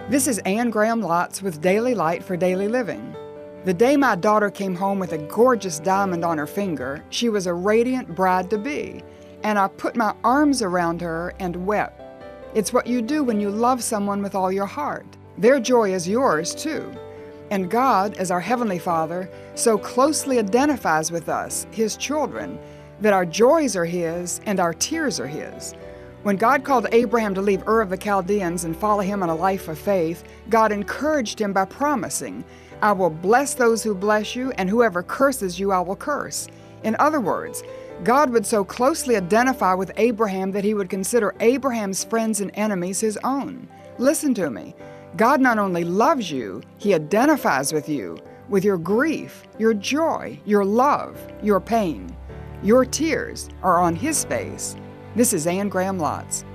This is Anne Graham Lotz with Daily Light for Daily Living. The day my daughter came home with a gorgeous diamond on her finger, she was a radiant bride-to-be, and I put my arms around her and wept. It's what you do when you love someone with all your heart. Their joy is yours, too. And God, as our Heavenly Father, so closely identifies with us, His children, that our joys are His and our tears are His. When God called Abraham to leave Ur of the Chaldeans and follow him in a life of faith, God encouraged him by promising, "I will bless those who bless you, and whoever curses you I will curse." In other words, God would so closely identify with Abraham that He would consider Abraham's friends and enemies His own. Listen to me. God not only loves you, He identifies with you, with your grief, your joy, your love, your pain. Your tears are on His face. This is Anne Graham Lotz.